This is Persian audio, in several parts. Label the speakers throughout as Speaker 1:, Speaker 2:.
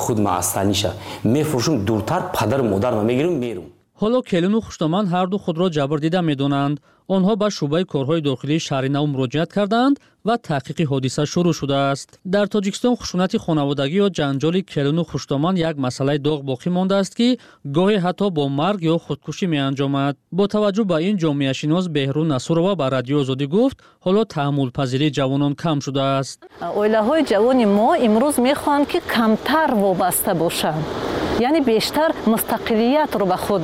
Speaker 1: худ маъастаниша мефурӯшум дуртар падару модарро мегирам мерум.
Speaker 2: ҳоло келину хуштоманд ҳарду худро ҷабр дида медонанд. онҳо ба шӯъбаи корҳои дохилии шаҳри Нав муроҷиат карданд ва таҳқиқи ҳодиса шурӯъ шудааст. дар Тоҷикистон хушунати хонаводагӣ ё ҷанҷоли келину хуштоманд як масъалаи доғ боқӣ мондааст, ки гоҳе ҳатто бо марг ё худкушӣ меанҷомад. бо таваҷҷӯҳ ба ин ҷомеашинос Беҳрун Насурова ба Радиои Озодӣ гуфт, ҳоло таҳаммулпазирии ҷавонон кам шудааст.
Speaker 3: Оилаҳои ҷавони мо имрӯз мехоҳанд, ки камтар вобаста бошанд, яъне бештар мустақилиятро ба худ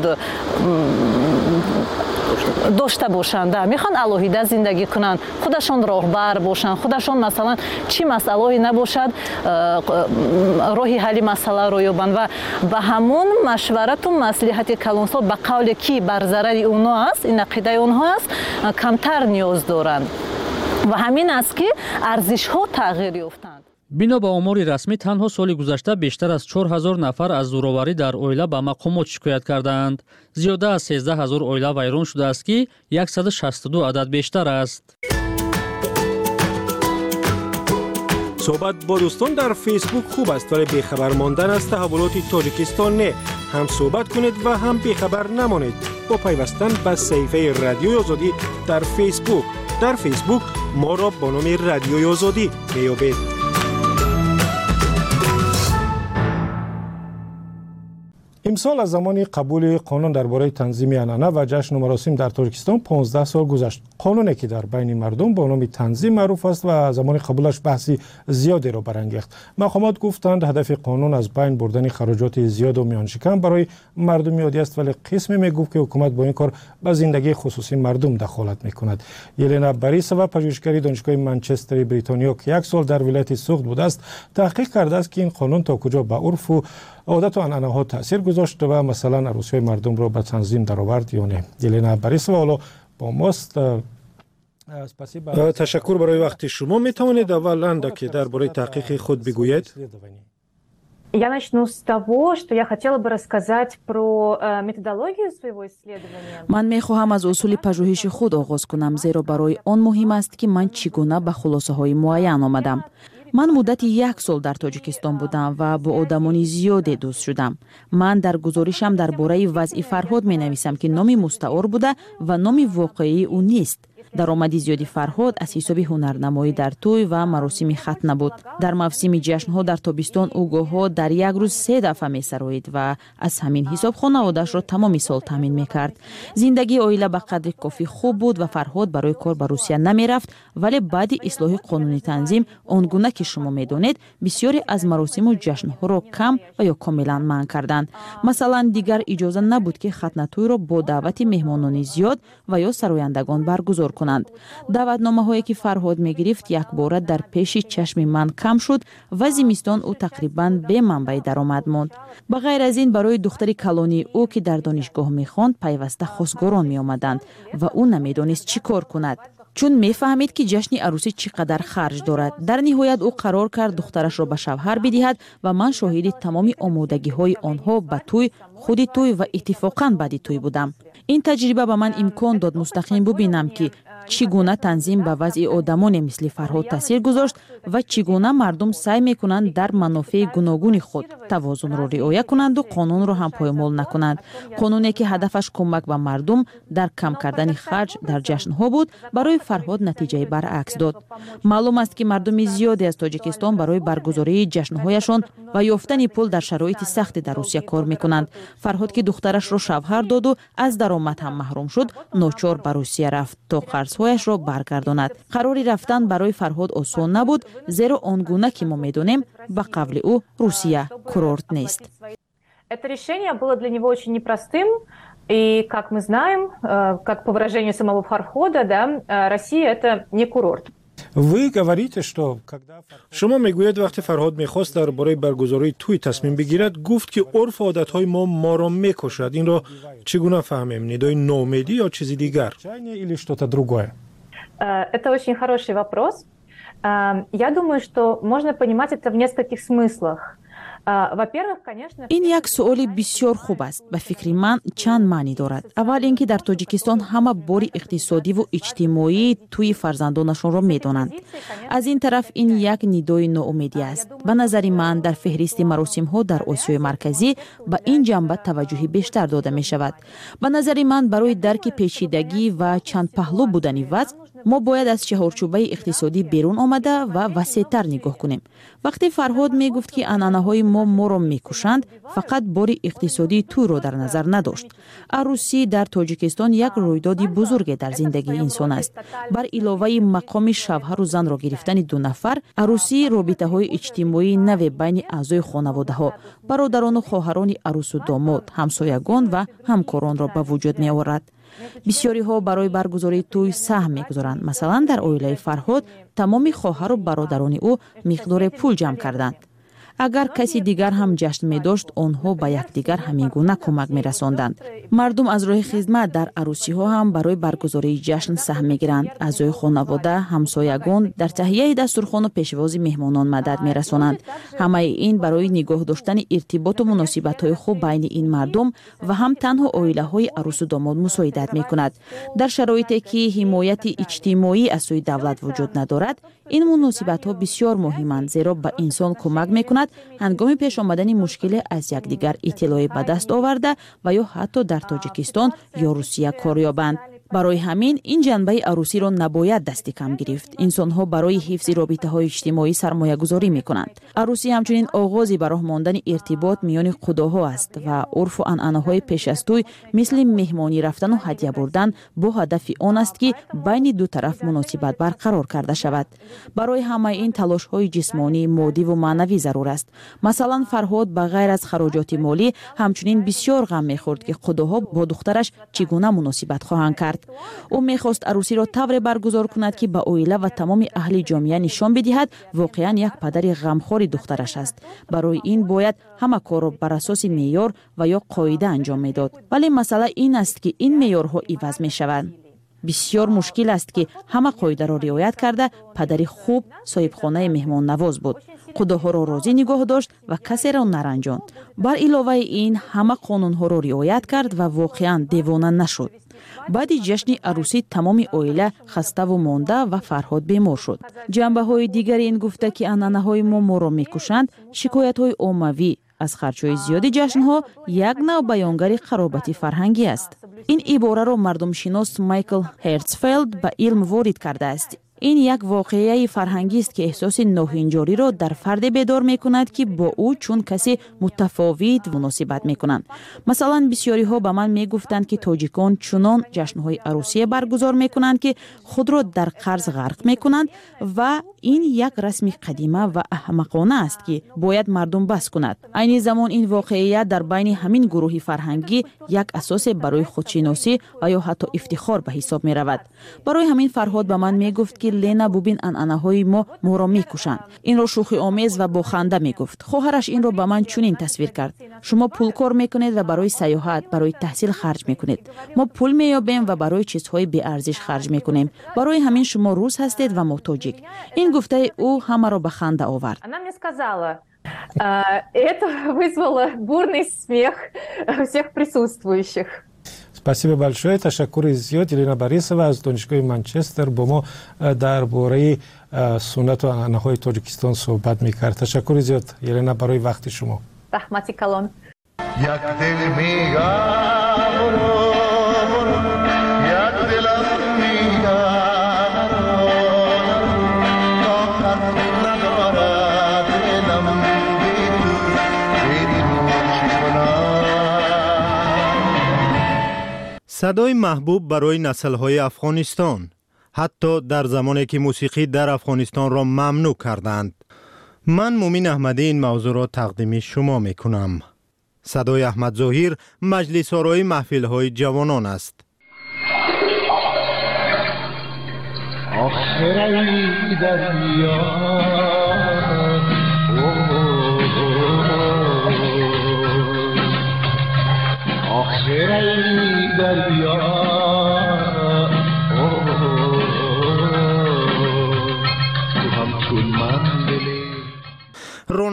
Speaker 3: дошта бошанд. Мехоҳанд алоҳида зиндагӣ кунанд, худашон роҳбар бошанд, худашон масалан чӣ масъалаҳое набошад роҳи ҳалли масъаларо ёбанд ва ба ҳамон машварату маслиҳати калонсол ба қавле ки бар зарари онҳо аст, ин ақидаи онҳо аст, камтар ниёз доранд ва ҳамин аст ки арзишҳо тағйир ёфтанд.
Speaker 2: бино ба омори расмӣ танҳо соли гузашта бештар аз 4000 нафар аз зӯроварӣ дар оила ба мақомот шикоят карданд. зиёда аз 13000 оила вайрон шудааст, ки 162 адад бештар аст.
Speaker 4: صحبت با دوستان در فیسبوک خوب است، ولی بیخبر ماندن از تحولات تاجیکستان نه. هم صحبت کنید و هم بیخبر نمانید با پیوستن به صفحه رادیوی آزادی در فیسبوک. در فیسبوک ما را با نام رادیوی آزادی میابید. امسال از زمان قبول قانون درباره تنظیم عنعنه و جشن و مراسم در تاجیکستان 15 سال گذشت. قانونی که در بین مردم با نام تنظیم معروف است و زمان قبولش بحثی زیادی را برانگیخت. مقامات گفتند هدف قانون از بین بردن خراجات زیاد و میان شکن برای مردم عادی است، ولی قسمی میگفت که حکومت با این کار به زندگی خصوصی مردم دخالت میکند. یلنا باریسووا پژوهشگر دانشگاه منچستر بریتانیا که 1 سال در ولایت سوخت بوده است، تحقیق کرده است که این قانون تا کجا به عرف و عادت و عنعنه ها تاثیر گذاشت و مثلا عروسی مردم را به تنظیم درآورد یا نه. یلنا باریسووا با ماست. تشکر برای وقت شما. می توانید اولا که درباره تحقیق خود بگویید؟
Speaker 5: Я начну с того, что я хотела бы рассказать про методологию своего исследования.
Speaker 6: Ман мехоҳам аз усули пажӯҳиши худ оғоз кунам, зеро барои он муҳим аст, ки ман чӣ гуна ба хулосаҳои муайян омадам. ман муддати 1 сол дар Тоҷикистон будам ва бо одамони зиёде дӯст шудам. ман дар гузоришам дар бораи вазъи Фарҳод менависам, ки номи мустаъор буда ва номи воқеии ӯ нест. даромади зиёди Фарҳод аз ҳисоби ҳунарнамоӣ дар тӯй ва маросими хатна буд. дар мавсими ҷашнҳо дар тобистон ӯ гоҳҳо дар як рӯз 3 дафъа месароид ва аз ҳамин ҳисоб хонаводаашро тамоми сол таъмин мекард. зиндагии оила ба қадри кофӣ хуб буд ва Фарҳод барои кор ба Русия намерафт, вале баъди ислоҳи қонуни танзим он гуна ки шумо медонед, бисёре аз маросиму ҷашнҳоро кам ва ё комилан манъ карданд. масалан, дигар иҷоза набуд ки хатнатӯйро бо даъвати меҳмонони зиёд ва ё сарояндагон баргузор کنند. دعوتنامه‌هایی که فرهاد می‌گرفت یک بار در پیش چشم من کم شد و زمستان او تقریباً به منبع درآمد ماند. به غیر از این برای دختری کلانی او که در دانشگاه می‌خواند پیوسته خواستگاران می‌آمدند و او نمی‌دانست چی کار کند. چون می‌فهمید که جشن عروسی چقدر خرج دارد. در نهایت او قرار کرد دخترش را به شوهر بدهد و من شاهد تمام آمادگی‌های آنها به توی، خود توی و اتفاقاً بعد توی بودم. این تجربه به من امکان داد مستقیم ببینم که چگونه تنظیم به وضع آدمان مثل فرهاد تاثیر گذاشت و چگونه مردم سعی میکنند در منافع گوناگون خود توازن را رعایت کنند و قانون را هم پایمال نکنند. قانونی که هدفش کمک به مردم در کم کردن خرج در جشن‌ها بود، برای فرهاد نتیجه برعکس داد. معلوم است که مردم زیادی از تاجیکستان برای برگزاری جشن‌هایشان و یافتن پول در شرایط سخت در روسیه کار میکنند. فرهاد که دخترش را شوهر داد و از درآمد هم محروم شد، ناچار به روسیه رفت تا قرض‌هایش را برگرداند. قراری رفتن برای فرهاد آسان نبود، زیرا آنگونه که ما می‌دانیم به قول او روسیه کورورت نیست.
Speaker 5: Это решение было для него очень непростым, и, как мы знаем, как по выражению самого Фархода, да, Россия это не курорт.
Speaker 4: Вы говорите, что شما میگوید وقتی فرهاد میخواست درباره برگزاری توی تصمیم بگیرد، گفت که عرف و عادت‌های ما را میکشد. این را چگونه فهمیم؟ ندای نومیدی یا چیزی دیگر؟
Speaker 5: Это очень хороший вопрос. Я думаю, что можно понимать это в нескольких смыслах.
Speaker 6: ин як суоли бисёр хуб аст. ба фикри ман чанд маънӣ дорад. аввал ин ки дар тоҷикистон ҳама бори иқтисодиву иҷтимоии тӯи фарзандонашонро медонанд. аз ин тараф ин як нидои ноумедӣ аст. ба назари ман дар феҳристи маросимҳо дар осиёи марказӣ ба ин ҷанба таваҷҷӯҳи бештар дода мешавад. ба назари ман барои дарки печидагӣ ва чандпаҳлӯ будани вазъ мо бояд аз чаҳорчӯбаи иқтисодӣ берун омада ва васеътар нигоҳ кунем. вақте Фарҳод мегуфт ки анъанаҳои моро мекушанд, фақат бори иқтисодии тӯро дар назар надошт. арусӣ дар тоҷикистон як рӯйдоди бузурге дар зиндагии инсон аст. бар иловаи мақоми шавҳару занро гирифтани ду нафар, арусӣ робитаҳои иҷтимоии наве байни аъзои хонаводаҳо, бародарону хоҳарони арусу домод, ҳамсоягон ва ҳамкоронро ба вуҷуд меорад. бисёриҳо барои баргузории тӯй саҳм мегузоранд. масалан, дар оилаи Фарҳод тамоми хоҳару бародарони ӯ миқдоре пул ҷамъ карданд. агар каси дигар ҳам ҷашн медошт, онҳо ба якдигар ҳамин гуна кӯмак мерасонданд. мардум аз роҳи хизмат дар арусиҳо ҳам барои баргузории ҷашн саҳм мегиранд. аъзои хонавода, ҳамсоягон дар таҳияи дастурхону пешвози меҳмонон мадад мерасонанд. ҳамаи ин барои нигоҳ доштани иртиботу муносибатҳои хуб байни ин мардум ва ҳам танҳо оилаҳои арусу домод мусоидат мекунад. дар шароите ки ҳимояти иҷтимоӣ аз сӯи давлат вуҷуд надорад, ин муносибатҳо бисёр муҳиманд, зеро ба инсон кӯмак мекунад ҳангоми пеш омадани мушкиле аз якдигар иттилоӣ ба даст оварда ва ё ҳатто дар Тоҷикистон ё Русия кор ёбанд. барои ҳамин ин ҷанбаи арусиро набояд дасти кам гирифт. инсонҳо барои ҳифзи робитаҳои иҷтимоӣ сармоягузорӣ мекунанд. арусӣ ҳамчунин оғози ба роҳ мондани иртибот миёни худоҳо аст ва урфу анъанаҳои пеш аз тӯй мисли меҳмонӣ рафтану ҳадя бурдан бо ҳадафи он аст ки байни ду тараф муносибат барқарор карда шавад. барои ҳамаи ин талошҳои ҷисмонӣ, моддиву маънавӣ зарур аст. масалан, Фарҳод ба ғайр аз хароҷоти молӣ ҳамчунин бисёр ғам мехӯрд ки худоҳо бо духтараш чӣ гуна муносибат хоҳанд кард. ӯ мехост арусиро тавре баргузор кунад ки ба оила ва тамоми аҳли ҷомеа нишон бидиҳад воқеан як падари ғамхори духтараш аст. барои ин бояд ҳама корро бар асоси меъёр ва ё қоида анҷом медод. вале масъала ин аст ки ин меъёрҳо иваз мешаванд. бисёр мушкил аст ки ҳама қоидаро риоят карда падари хуб соҳибхонаи меҳмоннавоз буд. худоҳоро розӣ нигоҳ дошт ва касеро наранҷонд. бар иловаи ин ҳама қонунҳоро риоят кард ва воқеан девона нашуд. баъди ҷашни арусӣ тамоми оила хаставу монда ва Фарҳод бемор шуд. ҷанбаҳои дигари ин гуфта ки анъанаҳои моро мекушанд, шикоятҳои оммавӣ аз харчҳои зиёди ҷашнҳо як навъ баёнгари харобати фарҳангӣ аст. ин ибораро мардумшинос Майкл Херцфелд ба илм ворид кардааст. ин як воқеаи фарҳангист ки эҳсоси ноҳинҷориро дар фарде бедор мекунад ки бо ӯ чун каси мутафовит муносибат мекунанд. масалан, бисёриҳо ба ман мегуфтанд ки тоҷикон чунон ҷашнҳои арусие баргузор мекунанд ки худро дар қарз ғарқ мекунанд ва ин як расми қадима ва аҳмақона аст ки бояд мардум бас кунад. айни замон ин воқеия дар байни ҳамин гурӯҳи фарҳангӣ як асосе барои худшиносӣ ва ё ҳатто ифтихор ба ҳисоб меравад. барои ҳамин Фарҳод ба ман мегуфт ки Лена, бубин анъанаҳои моро мекушанд. инро шӯхиомез ва бо ханда мегуфт. хоҳараш инро ба ман чунин тасвир кард: шумо пулкор мекунед ва барои саёҳат, барои таҳсил харҷ мекунед. мо пул меёбем ва барои чизҳои беарзиш харҷ мекунем. барои ҳамин шумо рус ҳастед ва мо тоҷик. ин гуфтаи ӯ ҳамаро ба ханда овард.
Speaker 5: Она мне сказала, это вызвало бурный смех всех присутствующих.
Speaker 4: спасибо большое. Ташаккури зиёд. Елена Борисова аз донишгоҳи Манчестер бо мо дар бораи суннату анъанаҳои Тоҷикистон суҳбат мекард. Ташаккури зиёд, Елена, барои вақти шумо.
Speaker 5: Рахмати калон.
Speaker 7: як дил мегам як дилам мегам тохат надорад дилам
Speaker 8: صدای محبوب برای نسل‌های افغانستان، حتی در زمانی که موسیقی در افغانستان را ممنوع کردند. من مومین احمدی این موضوع را تقدیم شما میکنم. صدای احمد ظاهر مجلس آرای محفل‌های جوانان است.
Speaker 7: آخری دریا آخری دریا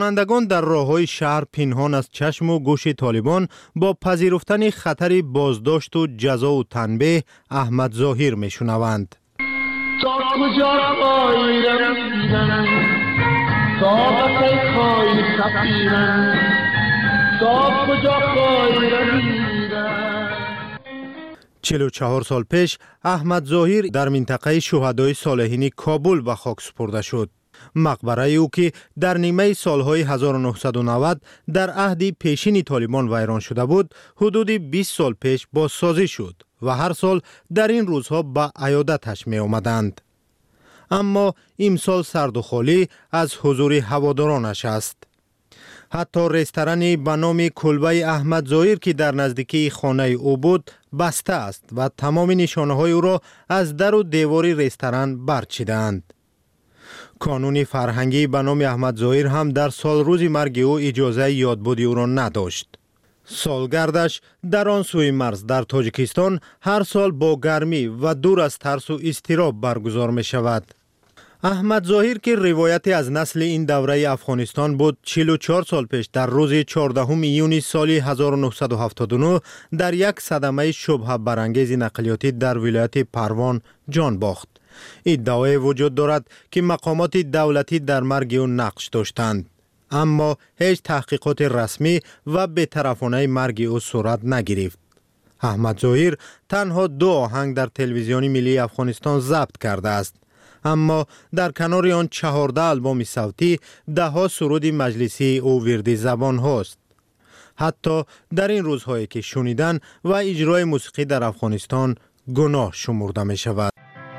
Speaker 8: شهروندگان در راه‌های شهر پنهان از چشم و گوش طالبان با پذیرفتن خطر بازداشت و جزا و تنبیه احمد ظاهر میشنوند.
Speaker 7: تا کجا قایرم دیدن تا بکی خواهی سفیرم تا کجا قایرم دیدن.
Speaker 8: 44 سال پیش احمد ظاهر در منطقه شهدای صالحین کابل به خاک سپرده شد. مقبره او که در نیمه سالهای 1990 در عهد پیشین طالبان ویران شده بود، حدود 20 سال پیش بازسازی شد و هر سال در این روزها به عیادتش می آمدند. اما امسال سرد و خالی از حضور هوادارانش است. حتی رستورانی به نام کلبه احمد ظاهر که در نزدیکی خانه او بود بسته است و تمام نشانه های او را از در و دیوار رستوران برچیدند. کانون فرهنگی به نام احمد ظاهر هم در سال روز مرگ او اجازه یادبودی او را نداشت. سالگردش در آن سوی مرز در تاجیکستان هر سال با گرمی و دور از ترس و اضطراب برگزار می شود. احمد ظاهر که روایتی از نسل این دوره افغانستان بود، 44 سال پیش در روز 14 ایون سال 1979 در یک صدمه شبهه برانگیز نقلیاتی در ولایت پروان جان باخت. ادعای وجود دارد که مقامات دولتی در مرگ او نقش داشتند، اما هیچ تحقیقات رسمی و بی‌طرفانه مرگ او صورت نگرفت. احمد ظاهر تنها 2 آهنگ در تلویزیون ملی افغانستان ضبط کرده است، اما در کنار آن 14 آلبوم صوتی، 10 سرود مجلسی او وردی زبان هاست. حتی در این روزهایی که شنیدن و اجرای موسیقی در افغانستان گناه شمرده می شود.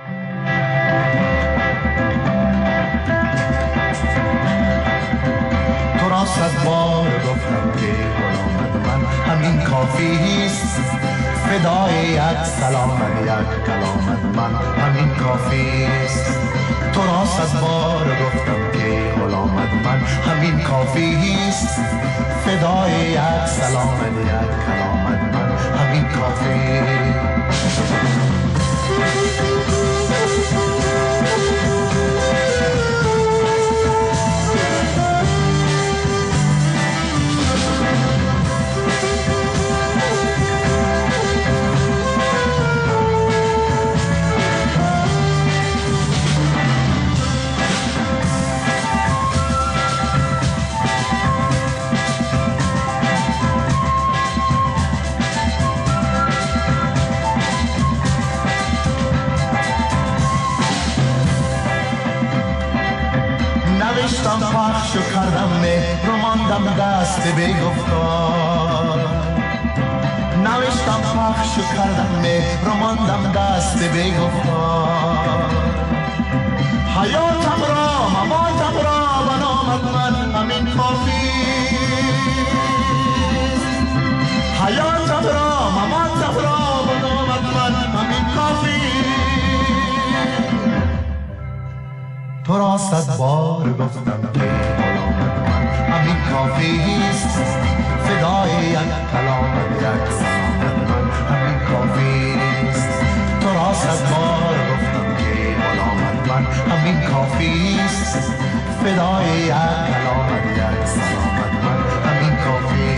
Speaker 7: تو را 100 بار گفتم که غلامت من همین کافی است، فدای یک سلامت یک کلامت من همین کافی است. تو را 100 بار گفتم که غلامت من همین کافی است، فدای یک سلامت یک کلامت من همین کافی. نوشتم پخش و کردم مهر و ماندم دست بی‌گفتار. نوشتم پخش و کردم مهر و ماندم دست بی‌گفتار. حیاتم را مماتم را و نامت من همین کافی. حیاتم را مماتم را و نامت من همین کافی. تو را 100 بار گفتم که غلامت من همین کافی است، فدای یک کلامت یک سلامت من همین کافی است. تو را 100 بار گفتم که غلامت من همین کافی است، فدای یک کلامت یک سلامت من همین کافی.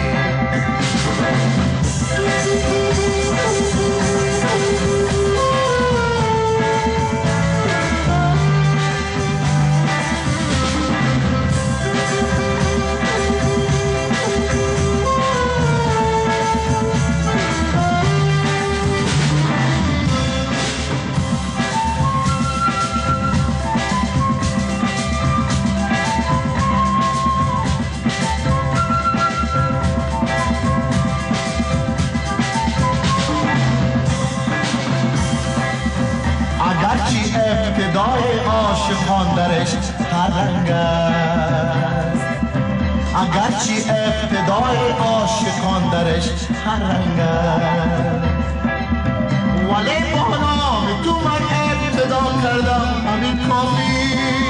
Speaker 7: اگرچه ابتدای عاشقان درش هر رنگ است، اگرچه ابتدای عاشقان درش هر رنگ است، ولی با نام تو من ابتدا کردم همین کافی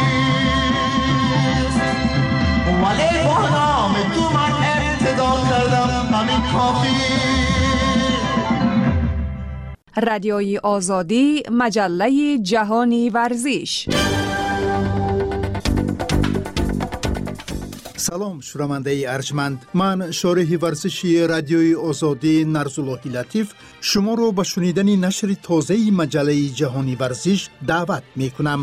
Speaker 7: است. ولی با نام تو من ابتدا کردم همین کافی.
Speaker 9: رادیوی آزادی، مجله جهانی ورزش.
Speaker 10: салом шунавандаи арҷманд, ман шориҳи варзиши радиои озодӣ Нарзуллоҳи Латиф шуморо ба шунидани нашри тозаи маҷаллаи ҷаҳони варзиш даъват мекунам.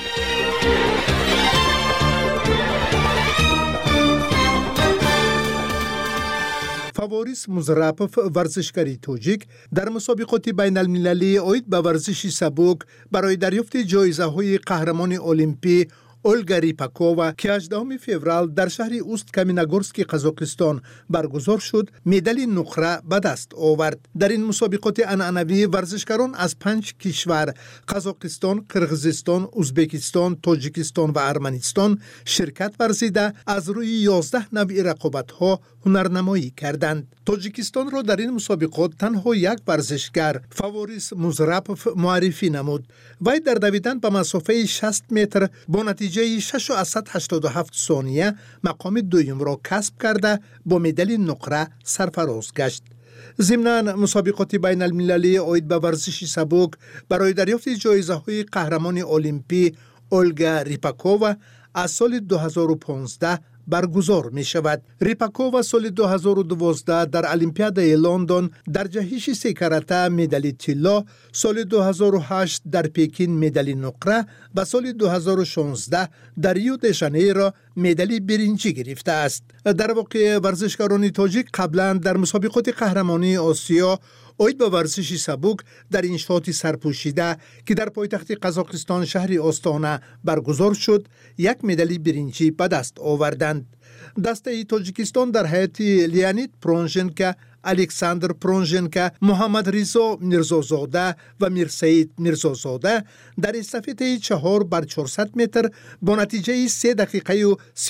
Speaker 10: фаворис Музрапов, варзишгари тоҷик, дар мусобиқоти байналмилалӣ оид ба варзиши сабук барои дарёфти ҷоизаҳои қаҳрамони олимпӣ Ольга Рипакова, ки 18 феврал дар шаҳри Уст-Каменогорски Қазоқистон баргузор шуд, медали нуқра ба даст овард. дар ин мусобиқоти анъанавӣ варзишгарон аз 5 кишвар Қазоқистон, Қирғизистон, Узбекистон, Тоҷикистон ва Арманистон ширкат варзида аз рӯи 11 навъи рақобатҳо ҳунарнамоӣ карданд. Тоҷикистонро дар ин мусобиқот танҳо як варзишгар, Фаворис Музрапов, муаррифӣ намуд. Вай дар давидан ба масофаи 60 метр бо натиҷаи 6.87 сония мақоми дуюмро касб карда бо медали нуқра сарфароз гашт. зимнан мусобиқоти байналмилалии оид ба варзиши сабук барои дарёфти ҷоизаҳои қаҳрамони олимпӣ Ольга Рипакова аз соли 2015 баргузор мешавад. Рипакова соли 2012 дар Олимпиадаи Лондон дар ҷаҳиши секарата медали тилло, соли 2008 дар Пекин медали нуқра ва соли 2016 дар Рио-де-Жанейро медали биринҷӣ гирифтааст. дар воқеъ варзишгарони тоҷик қаблан дар мусобиқоти қаҳрамонии Осиё оид ба варзиши сабук дар иншооти сарпӯшида, ки дар пойтахти Қазоқистон шаҳри Остона баргузор шуд, як медали биринҷӣ ба даст оварданд. дастаи Тоҷикистон дар ҳайати Леонид Пронженко, Александр Пронженко, Муҳаммад Ризо Мирзозода ва Мирсаид Мирзозода дар эстафетаи 4x400 метр бо натиҷаи 3 дақиқаю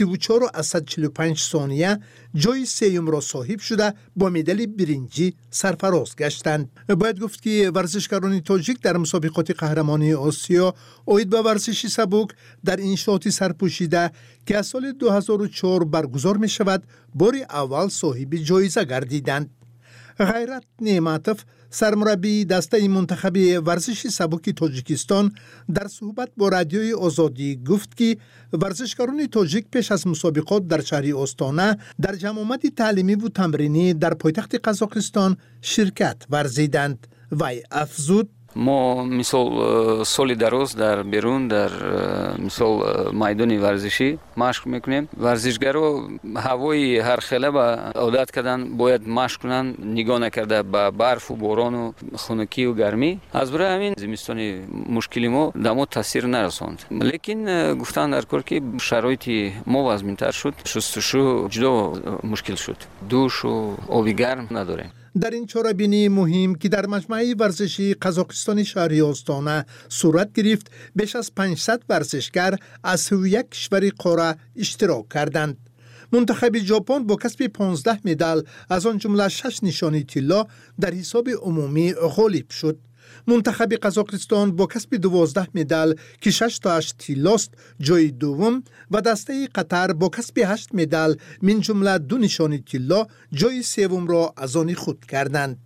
Speaker 10: 34.45 сония ҷои сеюмро соҳиб шуда бо медали биринҷӣ сарфароз гаштанд. бояд гуфт, ки варзишгарони тоҷик дар мусобиқоти қаҳрамонии Осиё оид ба варзиши сабук дар иншооти сарпӯшида, ки аз соли 2004 баргузор мешавад, бори аввал соҳиби ҷоиза гардиданд. ғайрат Неъматов, сармураббии дастаи мунтахаби варзиши сабуки Тоҷикистон, дар суҳбат бо радиои Озодӣ гуфт, ки варзишгарони тоҷик пеш аз мусобиқот дар шаҳри Остона дар ҷамъомади таълимиву тамринӣ дар пойтахти Қазоқистон ширкат варзиданд. вай афзуд:
Speaker 11: мо мисол соли дароз дар берун дар мисол майдони варзишӣ машқ мекунем. варзишгаро ҳавои ҳархела ба одат кардан, бояд машқ кунанд, нигоҳ накарда ба барфу борону хунукию гармӣ. аз барои ҳамин зимистони мушкили мо дамо таъсир нарасонд. лекин гуфтан дар кор, ки шароити мо вазминтар шуд, шустушу ҷудо мушкил шуд, душу оби гарм надорем. дар ин чорабинии муҳим, ки дар маҷмӯаи варзиши Қазоқистони шаҳри Остона сурат гирифт, беш аз 500 варзишгар аз 31 кишвари қора иштирок карданд. мунтахаби ҷопон бо касби 15 медал, аз он ҷумла 6 нишони тилло, дар ҳисоби умумӣ ғолиб шуд. мунтахаби Қазоқистон бо касби 12 медал, ки 6 тиллост, ҷои дуввум, ва дастаи Қатар бо касби 8 медал, мин ҷумла 2 нишони тилло, ҷои севумро аз они худ карданд.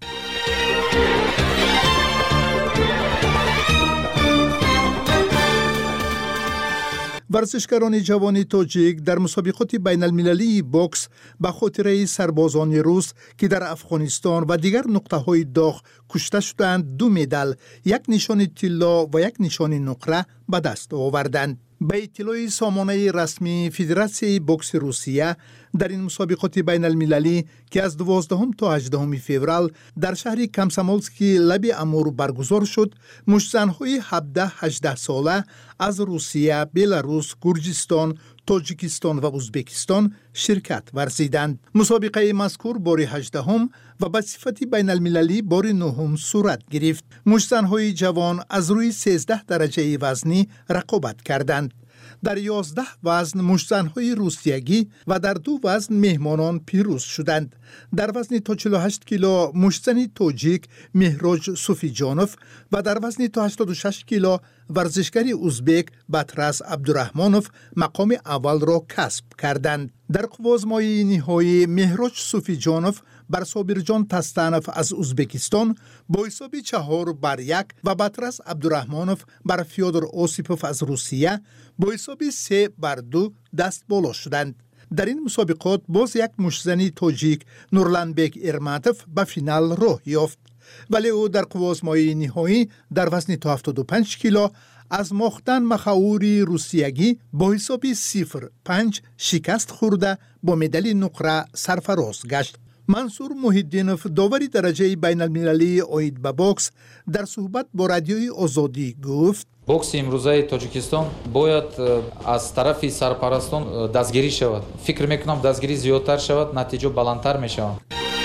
Speaker 11: варзишгарони ҷавони тоҷик дар мусобиқоти байналмилалии бокс ба хотираи сарбозони рус, ки дар Афғонистон ва дигар нуқтаҳои доғ кушта шуданд, 2 медал, 1 нишони тилло ва 1 нишони нуқра ба даст оварданд. ба иттилои сомонаи расмии Федератсияи бокси Русия, дар ин мусобиқоти байналмилалӣ, ки аз 12 то 18 феврал дар шаҳри Комсомолски лаби Амур баргузор шуд, муштзанҳои 17-18 сола аз Русия, Беларус, Гурҷистон, Тоҷикистон ва Узбекистон ширкат варзиданд. мусобиқаи мазкур бори 18 ва ба сифати байналмилалӣ бори 9 сурат гирифт. муштзанҳои ҷавон аз рӯи 13 дараҷаи вазнӣ рақобат карданд. дар 11 вазн муштзанҳои русиягӣ ва дар 2 вазн меҳмонон пирӯз шуданд. дар вазни то 48 кило муштзани тоҷик Меҳроҷ Суфиҷонов ва дар вазни то 86 кило варзишгари узбек Батрас Абдураҳмонов мақоми аввалро касб карданд. дар қуввозмоии ниҳоӣ Меҳроҷ Суфиҷонов бар Собирҷон Тастанов аз Узбекистон бо ҳисоби 4-1 ва Батрас Абдураҳмонов бар Фёдор Осипов аз Русия бо ҳисоби 3-2 даст боло шуданд.
Speaker 10: در این مسابقات باز یک مشزنی تاجیک نورلانبک ارماتوف به فینال راه یافت، ولی او در قوازمایی نهایی در وزن تا 75 کیلو از مختن مخاوری روسیگی با حساب 0-5 شکست خورده با مدال نقره سرفراز گشت. منصور محیدینوف داوری درجه بین المللی اوید به بوکس در صحبت با رادیوی آزادی گفت:
Speaker 12: بوکس امروزه تاجیکستان باید از طرف سرپرستان دستگیری شود. فکر میکنم دستگیری زیادتر شود، نتیجه بلندتر میشود.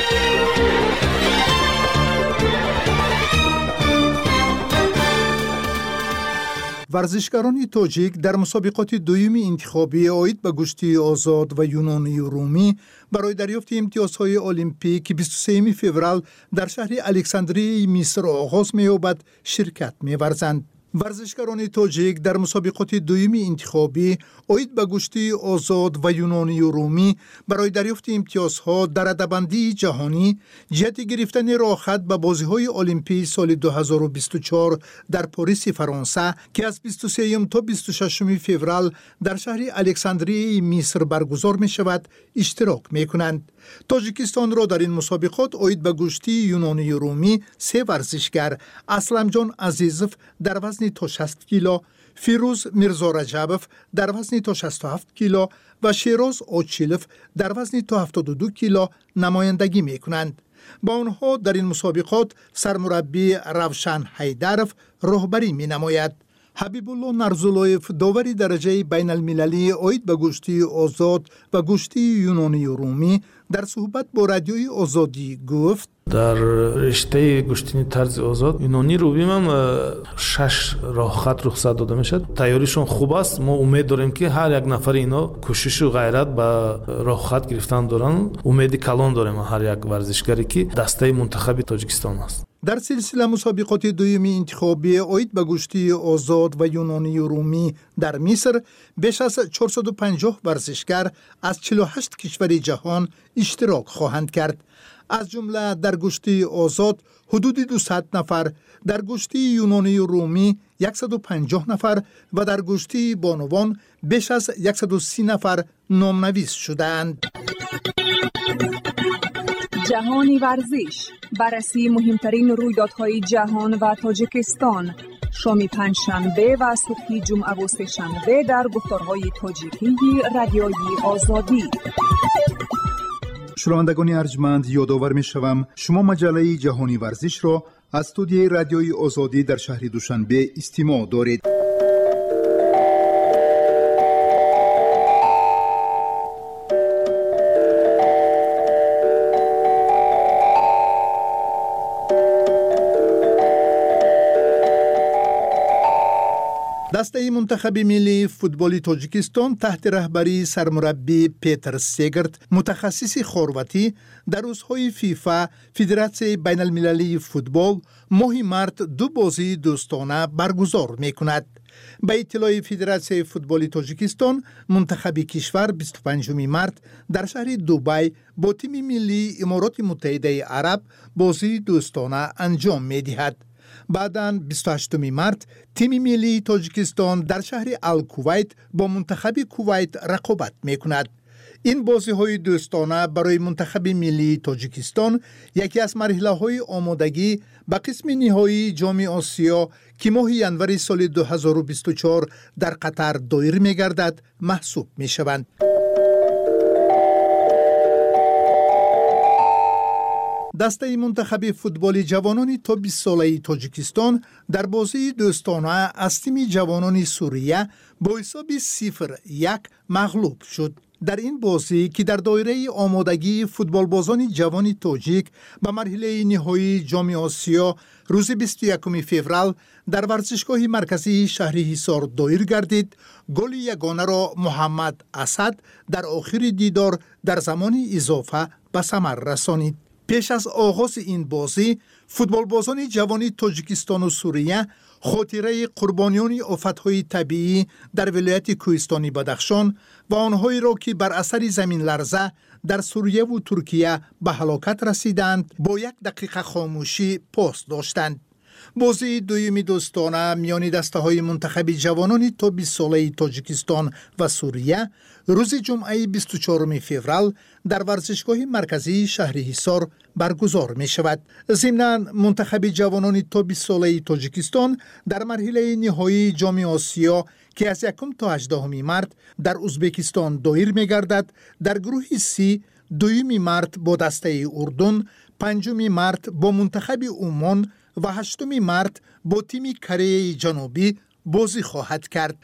Speaker 10: ورزشکاران تاجیک در مسابقات دوم انتخابی اوید به گشتی آزاد و یونانی رومی برای دریافت امتیازهای المپیک 23 فوریه در شهر الکساندریه مصر آغاز می‌یابد شرکت می‌ورزند. ورزشکاران تاجیک در مسابقات دوم انتخابی اوید به گشتی آزاد و یونانی رومی برای دریافت امتیازها در رده‌بندی جهانی جهت گرفتن راه خط به بازی‌های المپیک سال 2024 در پاریس فرانسه که از 23 تا 26 فوریه در شهر الکساندریه مصر برگزار می‌شود اشتراک می‌کنند. تاجیکستان را در این مسابقات اوید به گشتی یونانی رومی 3 ورزشگر اسلمجان عزیزوف در وزن تا 60 کیلو، فیروز میرزا رجبوف در وزن تا 67 کیلو و شیراز اوچیلوف در وزن تا 72 کیلو نمایندگی می‌کنند. با آنها در این مسابقات سرمربی روشن حیدروف راهبری می‌نماید. حبیب الله نرزولایف داوری درجه بین المللی اوید به گشتی آزاد و گشتی یونانی رومی در صحبت با رادیوی آزادی گفت:
Speaker 13: در رشته گشتنی طرز آزاد یونانی رومی هم 6 راه خط رخصت داده میشد. تیاریشون خوب است. ما امید داریم که هر یک نفر اینا کوشش و غیرت به راه خط گرفتن دارن. امید کلان داریم هر یک ورزشکاری که دسته منتخب تاجیکستان است.
Speaker 10: در سلسله مسابقات دوم انتخابی اوید به گشتی آزاد و یونانی رومی در مصر بیش از 450 ورزشکار از 48 کشور جهان اشتراک خواهند کرد. از جمله در گشتی آزاد حدود 200 نفر، در گشتی یونانی رومی 150 نفر و در گشتی بانوان بیش از 130 نفر نامنویس شدند.
Speaker 9: جهانی ورزش، بررسی مهمترین رویدادهای جهان و تاجیکستان، شام پنجشنبه و صبح جمعه و سه‌شنبه در گفتارهای تاجیکی رادیوی آزادی.
Speaker 10: شنوندگان ارجمند، یادآور می‌شوم شما مجله جهانی ورزش را از استودیوی رادیوی آزادی در شهر دوشنبه استماع دارید. دسته منتخب ملی فوتبال تاجیکستان تحت رهبری سرمربی پیتر سگرت متخصص خرواتی در روزهای فیفا فدراسیون بین المللی فوتبال ماه مارت 2 بازی دوستانه برگزار می‌کند. به اطلاع فدراسیون فوتبال تاجیکستان منتخب کشور 25 مارت در شهر دبی با تیم ملی امارات متحده عرب بازی دوستانه انجام می‌دهد. بعداً 28 مارت تیم ملی تاجیکستان در شهر الکویت با منتخب کویت رقابت می‌کند. این بازی‌های دوستانه برای منتخب ملی تاجیکستان یکی از مرحله‌های آمادگی به قسم نهایی جام آسیا که ماه ژانویه سال 2024 در قطر دایر می‌گردد محسوب می‌شوند. دسته منتخب فوتبال جوانان تا 20 ساله تاجیکستان در بازی دوستانه از تیم جوانان سوریه با حساب 0-1 مغلوب شد. در این بازی که در دایره آمادگی فوتبال بازان جوان تاجیک به مرحله نهایی جام آسیا روز 21 فوریه در ورزشگاه مرکزی شهر حصار دایر گردید، گل یگانه را محمد اسد در آخر دیدار در زمان اضافه به ثمر رسانید. پیش از آغاز این بازی فوتبال بازان جوان تاجیکستان و سوریه خاطره قربانیان آفت‌های طبیعی در ولایت کوهستانی بدخشان و آنهایی را که بر اثر زمین لرزه در سوریه و ترکیه به هلاکت رسیدند با 1 دقیقه خاموشی پاس داشتند. بازی دویمی دوستانه میان دسته‌های منتخب جوانان تا 20 ساله تاجیکستان و سوریه روز جمعه 24 فوریه در ورزشگاه مرکزی شهر حصار برگزار می شود. ضمناً منتخب جوانان تا 20 ساله تاجیکستان در مرحله نهایی جام آسیا که از 1 تا 18 مارت در ازبکستان دایر می گردد، در گروه سی 2 مارت با دسته اردن، 5 مارت با منتخب عمان و 8 مارت با تیم کره جنوبی بازی خواهد کرد.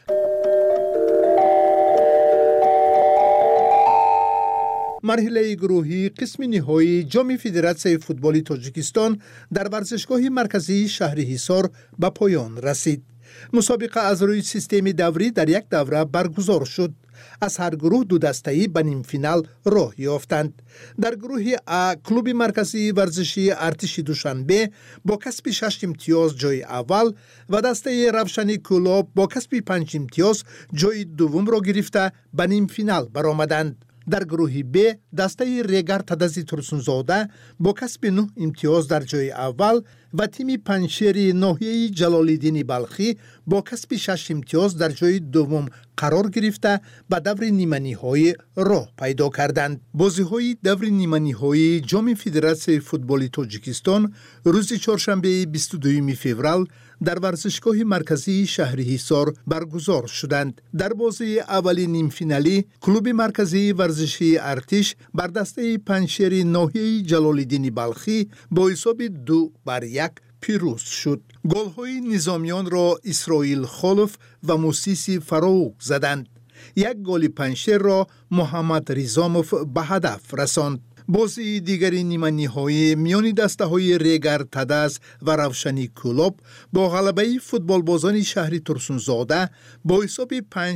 Speaker 10: مرحله گروهی قسم نهایی جام فدراسیون فوتبال تاجیکستان در ورزشگاه مرکزی شهر حصار به پایان رسید. مسابقه از روی سیستم دوری در یک دوره برگزار شد. از هر گروه 2 دسته‌ای به نیم فینال راه یافتند. در گروه ا کلوب مرکزی ورزشی ارتش دوشنبه با کسب 6 امتیاز جای اول و دسته روشنی کلوب با کسب 5 امتیاز جای دوم را گرفته به نیم فینال برآمدند. در گروه ب دسته ریگر تدزی ترسونزاده با کسب 9 امتیاز در جای اول و تیم پنشیر ناحیه جلال‌الدین بلخی با کسب 6 امتیاز در جای دوم قرار گرفته به دور نیمه نهایی راه پیدا کردند. بازی‌های دور نیمه نهایی جام فدراسیون فوتبال تاجیکستان روز چهارشنبه 22 فوریه در ورزشگاه مرکزی شهر حصار برگزار شدند. در بازی اولی نیم فینالی کلوب مرکزی ورزشی ارتش بر دسته پنشیر ناحیه جلال‌الدین بلخی با حساب 2-1 پیروز شد. گل‌های نظامیان را اسرائیل خلف و موسیسی فروغ زدند. یک گل پنشیر را محمد ریزاموف به هدف رساند. بازی دیگری نیمه نهایی میان دسته‌های ریگر تدز و روشنی کلوب با غلبه فوتبال بازان شهر ترسونزاده با حساب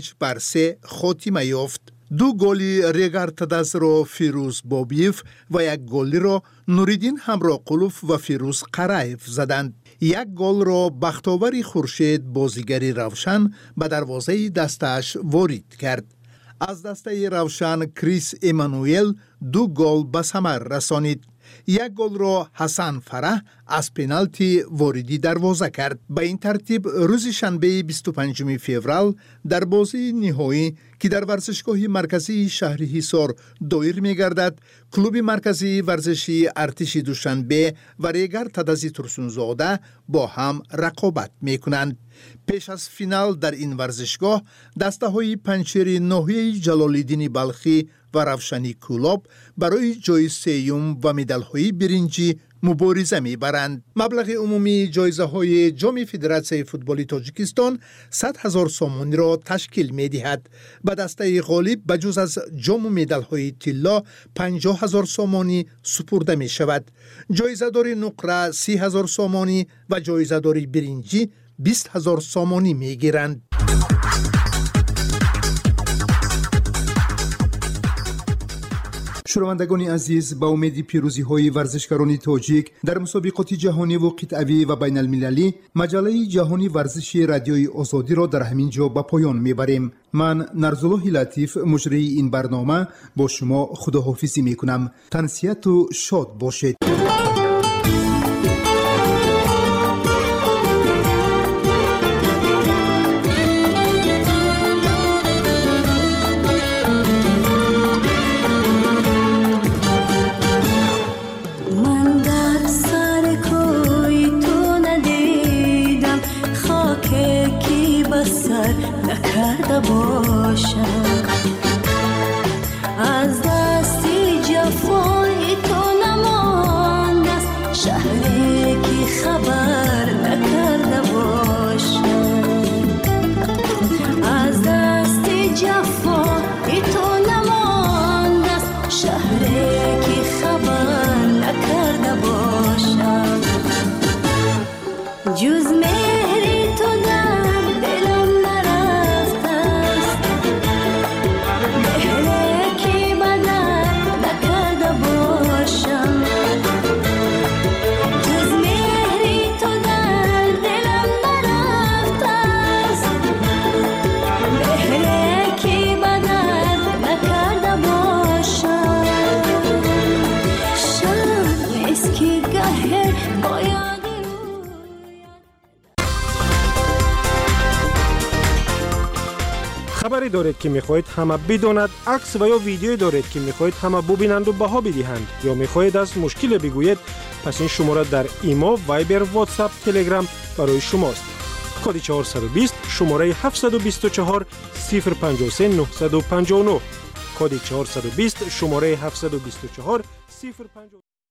Speaker 10: 5-3 خاتمه یافت. 2 گل ریگر تدز را فیروز بابیف و 1 گل را نوریدین همراقلوف و فیروز قرایف زدند. 1 گل را بختاور خورشید بازیگری روشن به دروازه دستش وارد کرد. از دسته روشن کریس ایمانوئل 2 گل به ثمر رسانید. 1 گل را حسن فرح از پنالتی واردی دروازه کرد. به این ترتیب روز شنبه 25 فوریه در بازی نهایی که در ورزشگاه مرکزی شهر حصار دایر می گردد، کلوب مرکزی ورزشی ارتش دوشنبه و ریگر تدزی ترسونزاده با هم رقابت می کنند. پیش از فینال در این ورزشگاه دسته‌های پنشیر ناحیه جلال‌الدین بلخی و روشنی کلوب برای جای سیوم و مدال‌های برنجی مبارزه می‌برند. مبلغ عمومی جایزه‌های جام فدراسیون فوتبال تاجیکستان 100,000 سومانی را تشکیل می‌دهد. به دسته غالب بجز از جام و مدال‌های طلا 50,000 سومانی سپرده می‌شود. جایزه‌دار نقره 30,000 سومانی و جایزه‌دار برنجی 20,000 سومانی می‌گیرند.
Speaker 11: شنوندگان عزیز، با امید پیروزی های ورزشکاران تاجیک در مسابقات جهانی و قطعی و بین المللی، مجله جهانی ورزشی رادیوی آزادی را در همین جا به پایان میبریم. من نرزالله لطیف مجری این برنامه با شما خداحافظی میکنم. تنسیت و شاد باشید.
Speaker 14: از دستی جفای تو نمانده است، شهری که خبر نکرده باشم. از دستی جفای تو نمانده است، شهری که خبر نکرده باشم. جز مهری تو در دلم نرفته است،
Speaker 4: خبری دارید که میخواهید همه بداند، عکس و یا ویدیویی دارید که میخواهید همه ببینند و بها بدهند یا میخواهید از مشکل بگویید، پس این شماره در ایمو، وایبر، واتساپ، تلگرام برای شماست. کد 420 شماره 724 053 959. کد 420 شماره 724 053